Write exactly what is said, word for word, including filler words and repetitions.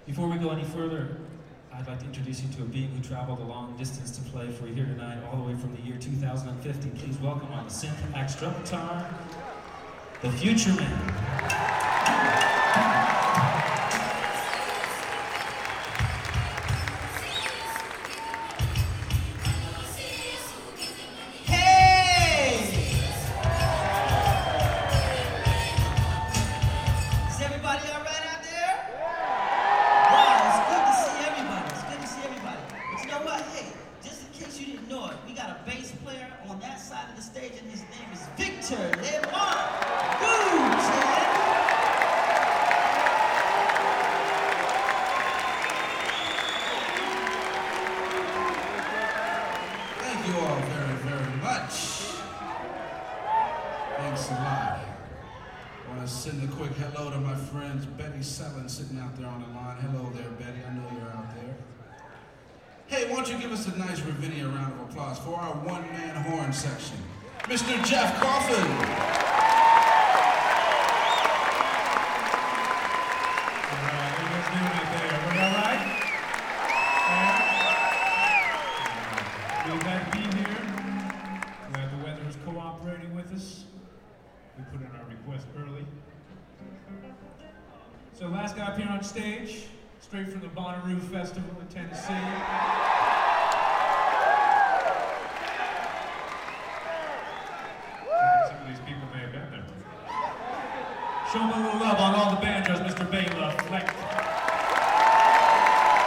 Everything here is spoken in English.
Before we go any further, I'd like to introduce you to a being who traveled a long distance to play for you here tonight, all the way from the year two thousand fifty. Please welcome on the synth Axtrepetar, the Future Man. We got a bass player on that side of the stage, and his name is Victor Lemont. Woo, Chad! Thank you all very, very much. Thanks a lot. I want to send a quick hello to my friends Betty Sellin sitting out there on the line. Hello there, Betty. I know you're out there. Hey, why don't you give us a nice Ravinia round of applause for our one-man horn section, Mister Jeff Coffin. All right, what are you guys doing out there? Everybody all right? Yeah. We're glad to be here. Glad the weather is cooperating with us. We put in our request early. So last guy up here on stage, straight from the Bonnaroo Festival in Tennessee. Some of these people may have been there. Show them a little love on all the banjos, Mister Bela Fleck.